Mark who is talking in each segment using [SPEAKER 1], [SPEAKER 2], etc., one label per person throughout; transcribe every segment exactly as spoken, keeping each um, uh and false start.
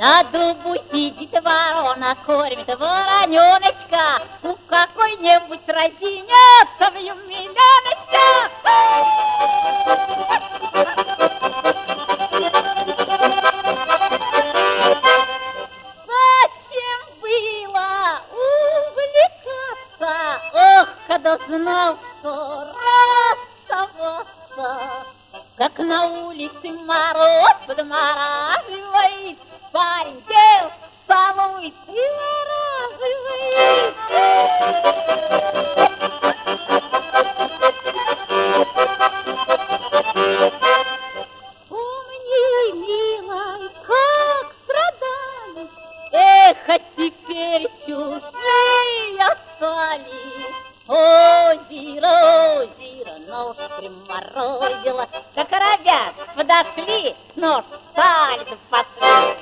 [SPEAKER 1] На дубу сидит ворона, кормит вороненочка, у какой-нибудь разинется в юмиленочка. Зачем было увлекаться? Ох, когда знал, что расставаться. Как на улице мороз подмораживает, парень дел целует и Помни, милая, как страдали, эх, а теперь чужие остались. Озеро, озеро, нож приморозило, как коровят подошли, нож стали да пошли.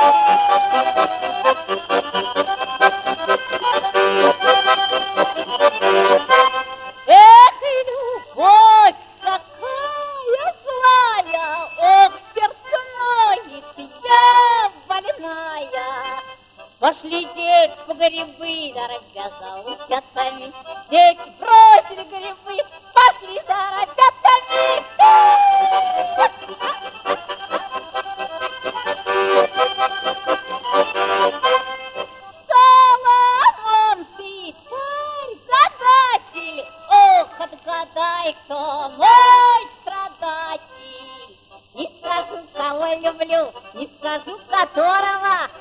[SPEAKER 1] Эх, любовь какая злая, ох, сердце ноет, я больная. Пошли дети по грибы, да ребята утятами. Дети бросили грибы, пошли за ребятами. Соломон, ты царь-гадатель, ох, отгадай, кто мой страдатель. Не скажу, кого люблю, не скажу, которого,